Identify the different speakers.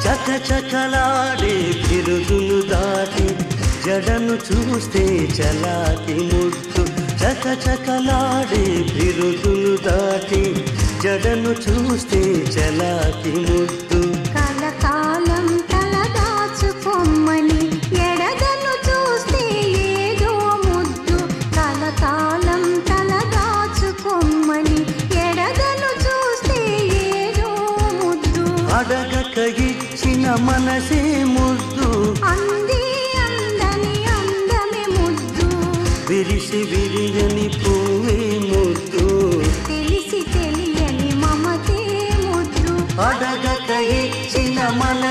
Speaker 1: చకచకలాడే బిరుదులు దాటి జడను చూస్తే చలాకి ముద్దు. చకచకలాడే బిరుదులు దాటి జడను చూస్తే చలాకి ముద్దు.
Speaker 2: కలకాలం తలదాచుకొమ్మని ఎడదను చూస్తే ఏదో ముద్దు. కలకాలం తలదాచుకొమ్మని ఎడదను చూస్తే ఏదో ముద్దు.
Speaker 1: అడగక ఇచ్చిన మనసే ముద్దు,
Speaker 2: అంది అందని అందమే ముద్దు.
Speaker 1: విరిసి విరియని పువ్వే ముద్దు.
Speaker 2: తెలిసి తెలియని మమతే ముద్దు.
Speaker 1: అడగక ఇచ్చిన మన